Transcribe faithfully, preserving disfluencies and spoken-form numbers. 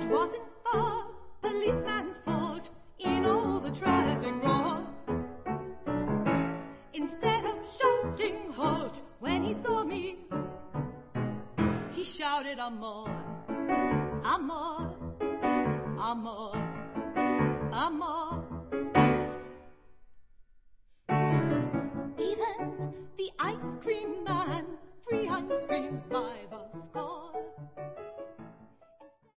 It wasn't a policeman's fault in all the traffic roar. Instead of shouting halt when he saw me, he shouted amor, amor, amor, amor.